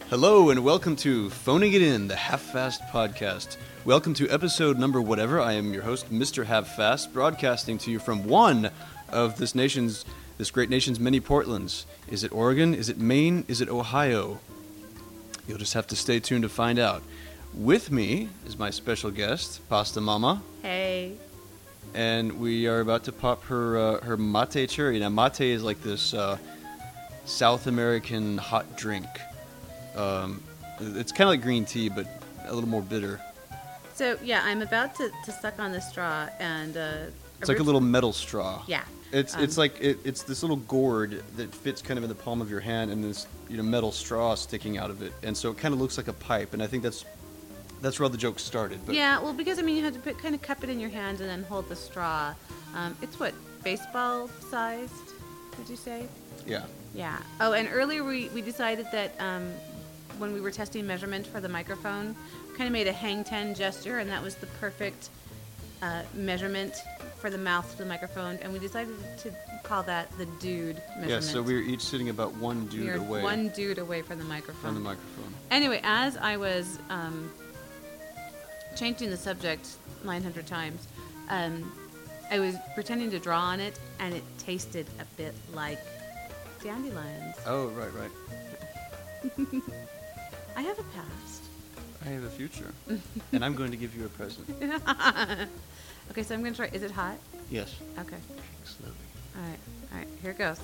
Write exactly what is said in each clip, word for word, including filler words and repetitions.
Hello and welcome to Phoning It In, the Half-Fast podcast. Welcome to episode number whatever. I am your host, Mister Half-Fast, broadcasting to you from one of this nation's, this great nation's many Portlands. Is it Oregon? Is it Maine? Is it Ohio? You'll just have to stay tuned to find out. With me is my special guest, Pasta Mama. Hey. And we are about to pop her uh, her mate cherry. Now, mate is like this uh, South American hot drink. Um, it's kind of like green tea, but a little more bitter. So, yeah, I'm about to, to suck on the straw, and... Uh, it's like a little metal straw. Yeah. It's um, it's like it, it's this little gourd that fits kind of in the palm of your hand, and this you know metal straw sticking out of it, and so it kind of looks like a pipe. And I think that's that's where all the jokes started. But yeah, well, because I mean, you had to put, kind of cup it in your hand and then hold the straw. Um, it's what, baseball sized? Did you say? Yeah. Yeah. Oh, and earlier we we decided that um, when we were testing measurement for the microphone, kind of made a hang ten gesture, and that was the perfect uh, measurement for the mouth to the microphone, and we decided to call that the dude measurement. Yeah, so we were each sitting about one dude we were away. one dude away from the microphone. From the microphone. Anyway, as I was um, changing the subject nine hundred times, um, I was pretending to draw on it, and it tasted a bit like dandelions. Oh, right, right. I have a past. I have a future, and I'm going to give you a present. Okay, so I'm going to try. Is it hot? Yes. Okay. Slowly. All right. All right. Here it goes.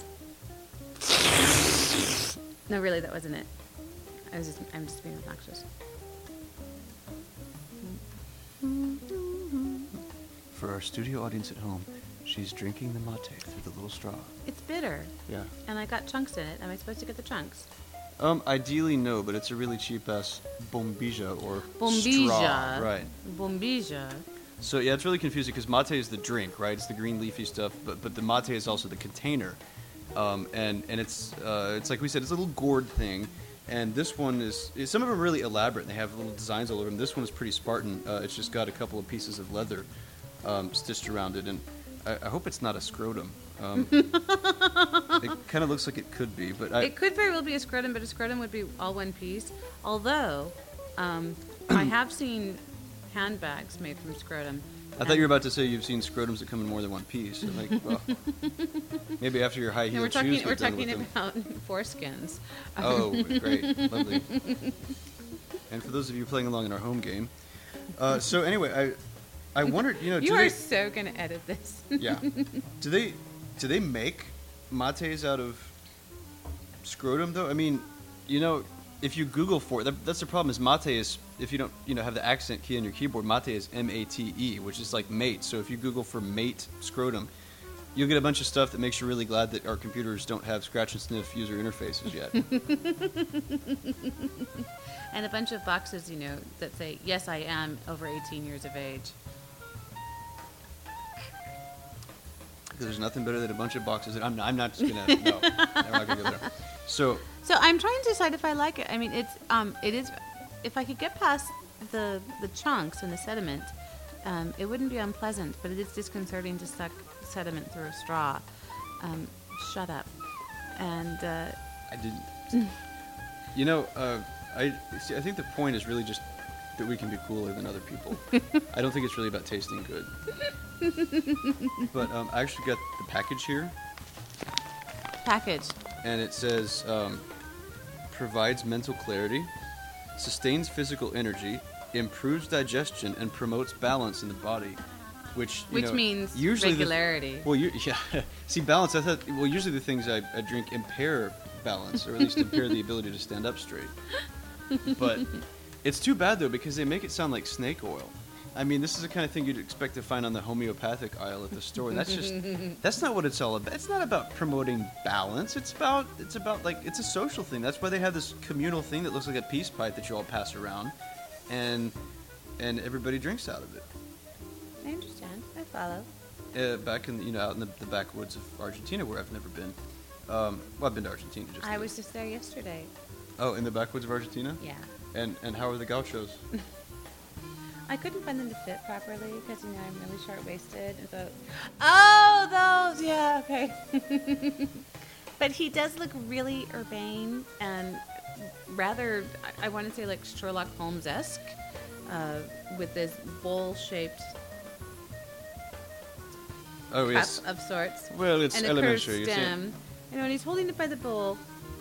No, really, that wasn't it. I was just. I'm just being obnoxious. For our studio audience at home, she's drinking the mate through the little straw. It's bitter. Yeah. And I got chunks in it. Am I supposed to get the chunks? Um, ideally, no, but it's a really cheap-ass bombilla or Bombilla. straw. Right. Bombilla. So, yeah, it's really confusing because mate is the drink, right? It's the green leafy stuff, but but the mate is also the container. Um, and, and it's, uh, it's like we said, it's a little gourd thing. And this one is, is some of them are really elaborate, and they have little designs all over them. This one is pretty Spartan. Uh, it's just got a couple of pieces of leather um, stitched around it, and I, I hope it's not a scrotum. Um, it kind of looks like it could be, but I, It could very well be a scrotum, but a scrotum would be all one piece. Although, um, I have seen handbags made from scrotum. I thought you were about to say you've seen scrotums that come in more than one piece. So like, well, maybe after your high No, heel we're talking. shoes We're get done talking with them. about foreskins. Oh, great, lovely. And for those of you playing along in our home game, uh, so anyway, I I wondered, you know, You do are they, so gonna edit this. yeah, do they do they make mates out of scrotum though? I mean, you know, if you Google for it, that, that's the problem. Is mate is if you don't you know have the accent key on your keyboard, mate is M A T E, which is like mate. So if you Google for mate scrotum, you'll get a bunch of stuff that makes you really glad that our computers don't have scratch and sniff user interfaces yet. And a bunch of boxes, you know, that say, "Yes, I am over eighteen years of age." There's nothing better than a bunch of boxes. I'm not, I'm not just gonna. No, I'm not gonna go there. So So I'm trying to decide if I like it. I mean, it's um, it is. If I could get past the the chunks and the sediment, um, it wouldn't be unpleasant. But it is disconcerting to suck sediment through a straw. Um, shut up. And uh, I didn't. You know, uh, I see, I think the point is really just that we can be cooler than other people. I don't think it's really about tasting good. But um, I actually got the package here, package. and it says um, provides mental clarity, sustains physical energy, improves digestion, and promotes balance in the body. Which you Which know, means usually regularity. The, well, you, yeah. See, balance. I thought. Well, usually the things I, I drink impair balance, or at least impair the ability to stand up straight. But it's too bad though because they make it sound like snake oil. I mean, this is the kind of thing you'd expect to find on the homeopathic aisle at the store. That's just that's not what it's all about. It's not about promoting balance. It's about it's about like it's a social thing. That's why they have this communal thing that looks like a peace pipe that you all pass around, and and everybody drinks out of it. I understand. I follow. Uh, back in the, you know out in the, the backwoods of Argentina where I've never been. Um, well, I've been to Argentina. Just I there. was just there yesterday. Oh, in the backwoods of Argentina? Yeah. And and how are the gauchos? I couldn't find them to fit properly because, you know, I'm really short-waisted. And so, oh, those, yeah, okay. But he does look really urbane and rather, I, I want to say like Sherlock Holmes-esque, uh, with this bowl-shaped Oh, cup yes. of sorts. Well, it's and a elementary. curved You see. stem. You know, and he's holding it by the bowl.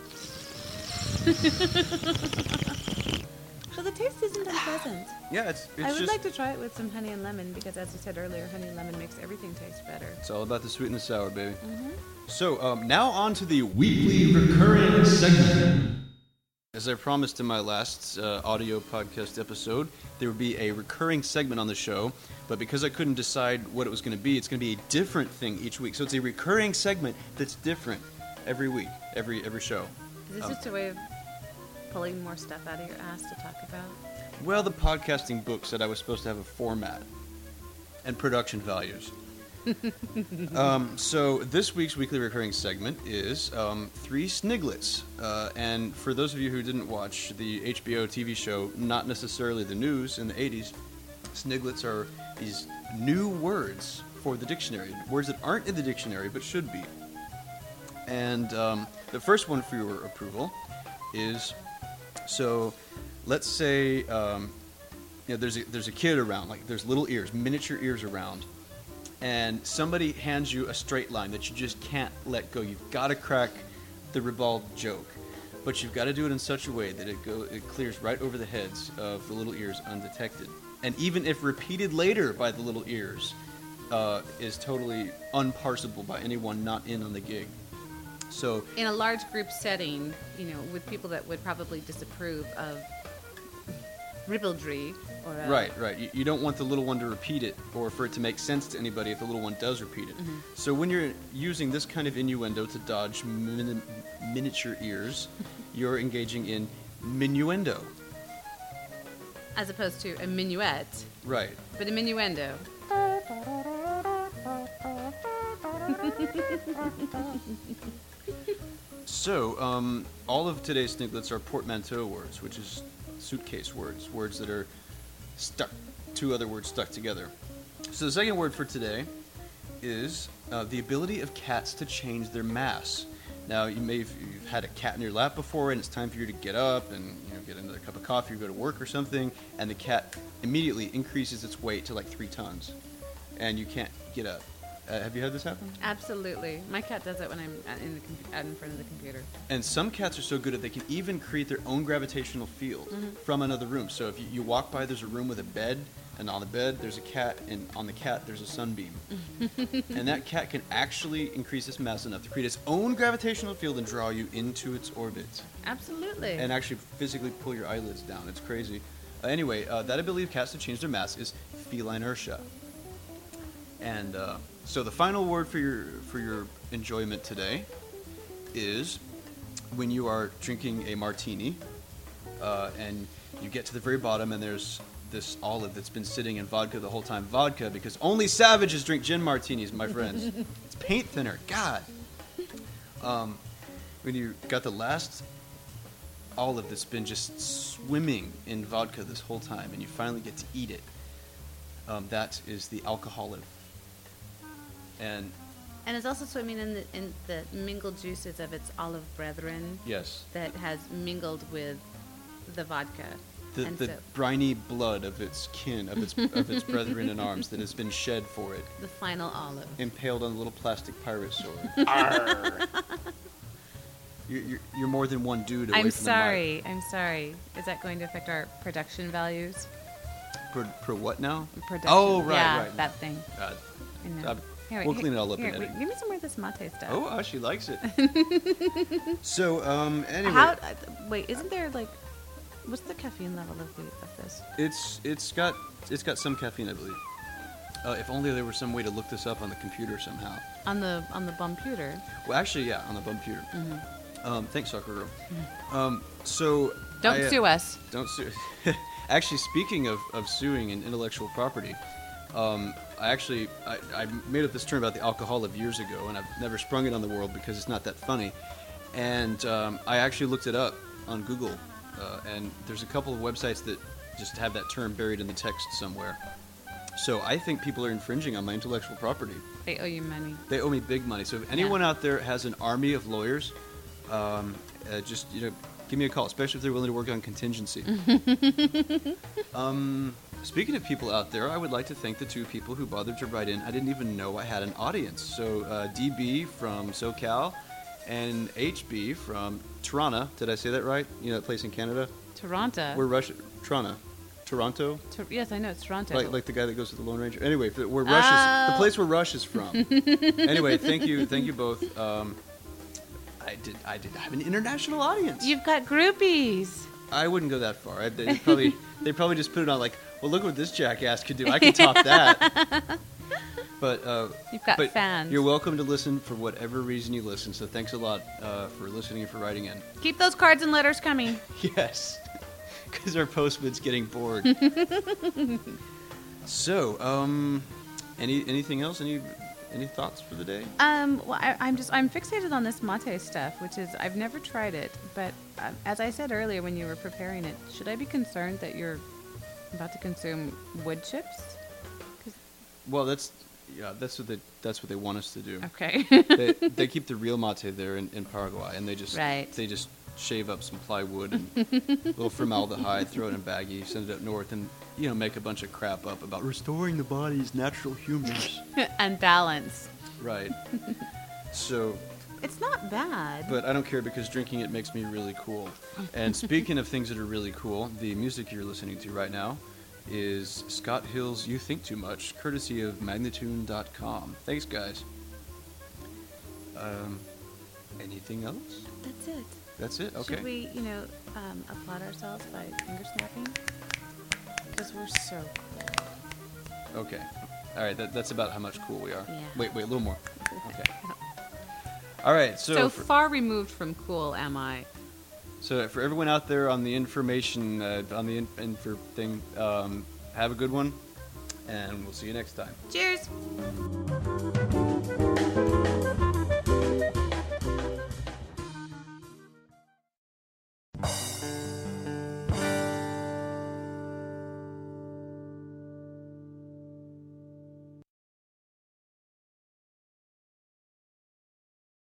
So the taste isn't unpleasant. Yeah, it's it's I would just like to try it with some honey and lemon because, as you said earlier, honey and lemon makes everything taste better. it's all about the sweet and the sour, baby. Mm-hmm. So um, now on to the weekly recurring segment. As I promised in my last uh, audio podcast episode, there would be a recurring segment on the show, but because I couldn't decide what it was going to be, it's going to be a different thing each week. So it's a recurring segment that's different every week, every every show. Is this Um, just a way of pulling more stuff out of your ass to talk about? Well, the podcasting book said I was supposed to have a format and production values. um, so this week's weekly recurring segment is um, Three Sniglets. Uh, and for those of you who didn't watch the H B O T V show, not necessarily the news in the eighties, Sniglets are these new words for the dictionary. Words that aren't in the dictionary but should be. And um, the first one for your approval is, so let's say um, you know, there's a, there's a kid around, like there's little ears, miniature ears around, and somebody hands you a straight line that you just can't let go. You've got to crack the ribald joke, but you've got to do it in such a way that it go it clears right over the heads of the little ears undetected. And even if repeated later by the little ears, uh, is totally unparsable by anyone not in on the gig. So In a large group setting, you know, with people that would probably disapprove of ribaldry or uh, right, right. You, you don't want the little one to repeat it or for it to make sense to anybody if the little one does repeat it. Mm-hmm. So when you're using this kind of innuendo to dodge min- miniature ears, you're engaging in minuendo. as opposed to a minuet, Right. but a minuendo. So, um, all of today's sniglets are portmanteau words, which is suitcase words, words that are stuck, two other words stuck together. So the second word for today is uh, the ability of cats to change their mass. Now, you may have you've had a cat in your lap before, and it's time for you to get up and you know get another cup of coffee or go to work or something, and the cat immediately increases its weight to like three tons, and you can't get up. Uh, have you had this happen? Absolutely. My cat does it when I'm at- in, the com- out in front of the computer. And some cats are so good at they can even create their own gravitational field from another room. So if you, you walk by, there's a room with a bed, and on the bed there's a cat, and on the cat there's a sunbeam. And that cat can actually increase its mass enough to create its own gravitational field and draw you into its orbit, Absolutely. and actually physically pull your eyelids down. It's crazy. Uh, anyway, uh, that ability of cats to change their mass is feline-inertia. And uh, so the final word for your for your enjoyment today is when you are drinking a martini, uh, and you get to the very bottom, and there's this olive that's been sitting in vodka the whole time. Vodka, because only savages drink gin martinis, my friends. It's paint thinner. God. Um, when you got the last olive that's been just swimming in vodka this whole time, and you finally get to eat it, um, that is the alcoholic. And And it's also swimming in the in the mingled juices of its olive brethren yes, that has mingled with the vodka. the, and the so briny blood of its kin, of its of its brethren in arms that has been shed for it, the final olive. impaled on a little plastic pirate sword. Arr! You're, you're, you're more than one dude away I'm from sorry. I'm sorry. Is that going to affect our production values? the mic. Pro, pro what now? Production. Oh, right, yeah, right. that thing. Uh, I know. uh, Here, wait, we'll here- clean it all up here, in wait, editing. give me some more of this mate stuff. Oh, uh, she likes it. So, um, anyway, How? Uh, wait, isn't there like, what's the caffeine level of, the, of this? it's it's got it's got some caffeine, I believe. Uh, if only there was some way to look this up on the computer somehow. On the on the computer. Well, actually, yeah, on the computer. Mm-hmm. Um, thanks, Soccer Girl. Um, so Don't I, uh, sue us. Don't sue. Actually, speaking of, of suing and intellectual property, um, I actually I, I made up this term about the alcoholic years ago, and I've never sprung it on the world because it's not that funny. And um, I actually looked it up on Google, uh, and there's a couple of websites that just have that term buried in the text somewhere. So I think people are infringing on my intellectual property. They owe you money. They owe me big money. So if anyone out there has an army of lawyers, um, uh, just you know, give me a call, especially if they're willing to work on contingency. um, speaking of people out there, I would like to thank the two people who bothered to write in. I didn't even know I had an audience. So uh, D B from SoCal and H B from Toronto. Did I say that right? You know that place in Canada? Toronto. We're Russia. Toronto. Toronto? Tor- yes, I know it's Toronto. Like, like the guy that goes to the Lone Ranger. Anyway, the- where Rush is, the Oh. place where Rush is from. Anyway, thank you, thank you both. Um, I did, I did have an international audience. You've got groupies. I wouldn't go that far. I, they probably, they probably just put it on like, well, look what this jackass could do. I can top that. But uh, You've got but fans. You're welcome to listen for whatever reason you listen. So thanks a lot uh, for listening and for writing in. Keep those cards and letters coming. Yes, because our postman's getting bored. So, um, any anything else? Any any thoughts for the day? Um, well, I, I'm just I'm fixated on this mate stuff, which is I've never tried it, but um, as I said earlier when you were preparing it, should I be concerned that you're about to consume wood chips? 'Cause- Well, that's yeah, that's what they that's what they want us to do. okay. they, they keep the real mate there in, in Paraguay, and they just Right. they just shave up some plywood and a little formaldehyde, throw it in a baggie, send it up north, and you know make a bunch of crap up about restoring the body's natural humors. And balance. Right. So, It's not bad. but I don't care because drinking it makes me really cool. And speaking of things that are really cool, the music you're listening to right now is Scott Hill's "You Think Too Much," courtesy of Magnatune dot com. Thanks, guys. Um, anything else? That's it. That's it. Okay. Should we, you know, um, applaud ourselves by finger snapping? Because we're so cool. Okay. All right. That, that's about how much cool we are. Yeah. Wait, wait, a little more. Okay. All right. So, So for, far removed from cool am I. so for everyone out there on the information uh, on the in, info thing, um, have a good one, and we'll see you next time. Cheers!